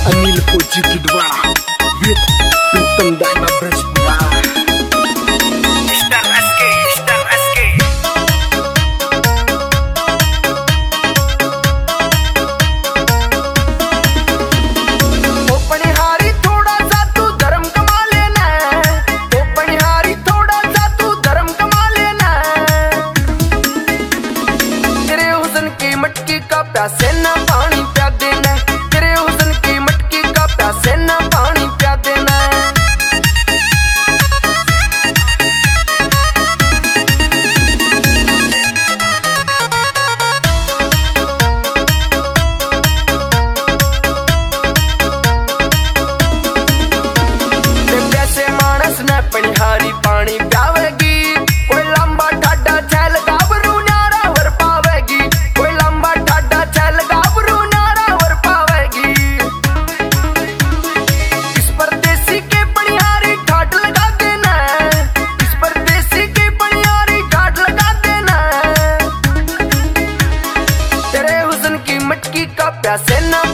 Anil Poji Kidwa with Pritam Dana Brajpura. Star SK, Star SK. प्यासे ना पानी प्या देना, तेरे हुस्न की मटकी का प्यासे ना पानी प्या देना। प्यासे मानस ने पनिहारी पानी प्यावेगी, कोई लंबा ठाडा छैल गाभरू न्यारा वर पावेगी, कोई लंबा ठाडा छैल गाभरू न्यारा वर पावेगी। इस परदेसी के पनिहारी ठाट लगा देना, इस परदेसी के पनिहारी ठाट लगा देना। तेरे हुस्न की मटकी का प्यासे ना